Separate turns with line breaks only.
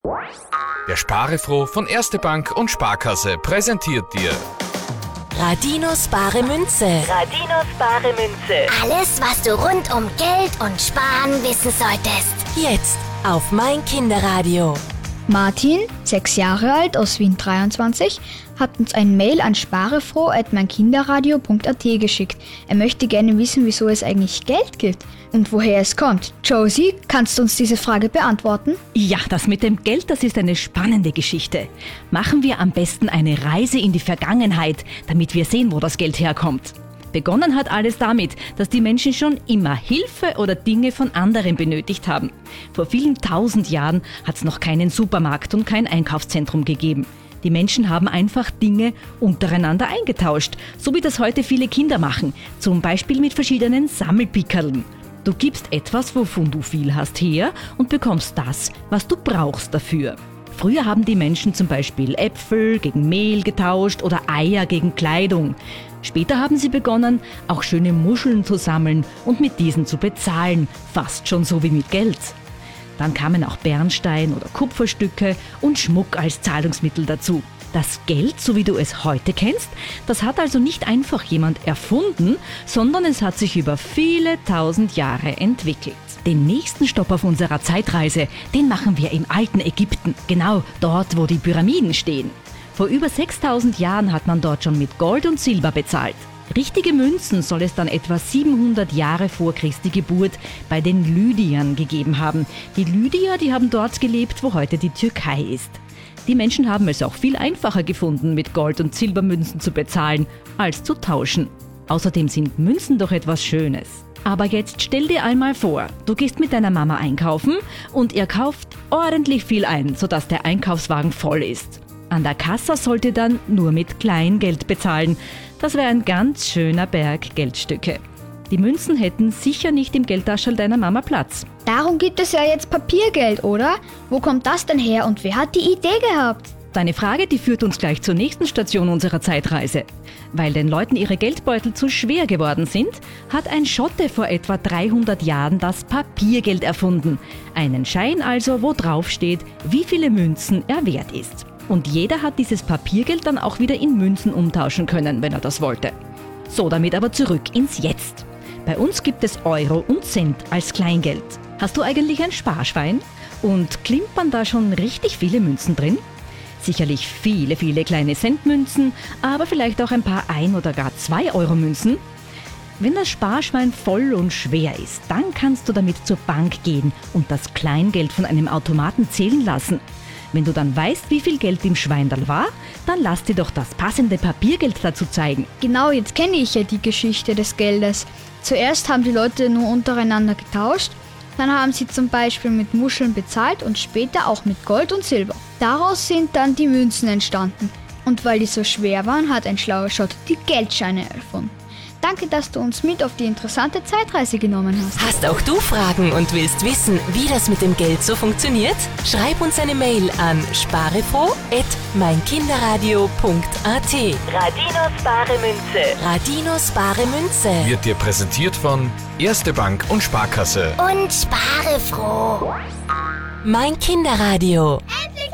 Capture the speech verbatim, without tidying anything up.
Der Sparefroh von Erste Bank und Sparkasse präsentiert dir
Radinos bare Münze.
Radinos bare Münze.
Alles, was du rund um Geld und Sparen wissen solltest.
Jetzt auf mein Kinderradio.
Martin, sechs Jahre alt, aus Wien dreiundzwanzig, hat uns ein Mail an sparefroh at meinkinderradio punkt at geschickt. Er möchte gerne wissen, wieso es eigentlich Geld gibt und woher es kommt. Josie, kannst du uns diese Frage beantworten?
Ja, das mit dem Geld, das ist eine spannende Geschichte. Machen wir am besten eine Reise in die Vergangenheit, damit wir sehen, wo das Geld herkommt. Begonnen hat alles damit, dass die Menschen schon immer Hilfe oder Dinge von anderen benötigt haben. Vor vielen tausend Jahren hat es noch keinen Supermarkt und kein Einkaufszentrum gegeben. Die Menschen haben einfach Dinge untereinander eingetauscht, so wie das heute viele Kinder machen, zum Beispiel mit verschiedenen Sammelpickerln. Du gibst etwas, wovon du viel hast, her und bekommst das, was du brauchst dafür. Früher haben die Menschen zum Beispiel Äpfel gegen Mehl getauscht oder Eier gegen Kleidung. Später haben sie begonnen, auch schöne Muscheln zu sammeln und mit diesen zu bezahlen, fast schon so wie mit Geld. Dann kamen auch Bernstein oder Kupferstücke und Schmuck als Zahlungsmittel dazu. Das Geld, so wie du es heute kennst, das hat also nicht einfach jemand erfunden, sondern es hat sich über viele tausend Jahre entwickelt. Den nächsten Stopp auf unserer Zeitreise, den machen wir im alten Ägypten, genau dort, wo die Pyramiden stehen. Vor über sechstausend Jahren hat man dort schon mit Gold und Silber bezahlt. Richtige Münzen soll es dann etwa siebenhundert Jahre vor Christi Geburt bei den Lydiern gegeben haben. Die Lydier, die haben dort gelebt, wo heute die Türkei ist. Die Menschen haben es auch viel einfacher gefunden, mit Gold- und Silbermünzen zu bezahlen, als zu tauschen. Außerdem sind Münzen doch etwas Schönes. Aber jetzt stell dir einmal vor, du gehst mit deiner Mama einkaufen und ihr kauft ordentlich viel ein, sodass der Einkaufswagen voll ist. An der Kasse sollt ihr dann nur mit Kleingeld bezahlen. Das wäre ein ganz schöner Berg Geldstücke. Die Münzen hätten sicher nicht im Geldtaschel deiner Mama Platz.
Darum gibt es ja jetzt Papiergeld, oder? Wo kommt das denn her und wer hat die Idee gehabt?
Deine Frage, die führt uns gleich zur nächsten Station unserer Zeitreise. Weil den Leuten ihre Geldbeutel zu schwer geworden sind, hat ein Schotte vor etwa dreihundert Jahren das Papiergeld erfunden. Einen Schein also, wo drauf steht, wie viele Münzen er wert ist. Und jeder hat dieses Papiergeld dann auch wieder in Münzen umtauschen können, wenn er das wollte. So, damit aber zurück ins Jetzt. Bei uns gibt es Euro und Cent als Kleingeld. Hast du eigentlich ein Sparschwein? Und klimpern da schon richtig viele Münzen drin? Sicherlich viele, viele kleine Centmünzen, aber vielleicht auch ein paar ein- oder gar zwei Euro Münzen. Wenn das Sparschwein voll und schwer ist, dann kannst du damit zur Bank gehen und das Kleingeld von einem Automaten zählen lassen. Wenn du dann weißt, wie viel Geld im Schweindal war, dann lass dir doch das passende Papiergeld dazu zeigen.
Genau, jetzt kenne ich ja die Geschichte des Geldes. Zuerst haben die Leute nur untereinander getauscht, dann haben sie zum Beispiel mit Muscheln bezahlt und später auch mit Gold und Silber. Daraus sind dann die Münzen entstanden. Und weil die so schwer waren, hat ein schlauer Schotte die Geldscheine erfunden. Danke, dass du uns mit auf die interessante Zeitreise genommen hast.
Hast auch du Fragen und willst wissen, wie das mit dem Geld so funktioniert? Schreib uns eine Mail an sparefroh at meinkinderradio punkt at.
Radinos bare Münze.
Radinos bare Münze.
Wird dir präsentiert von Erste Bank und Sparkasse.
Und spare froh.
Mein Kinderradio.
Endlich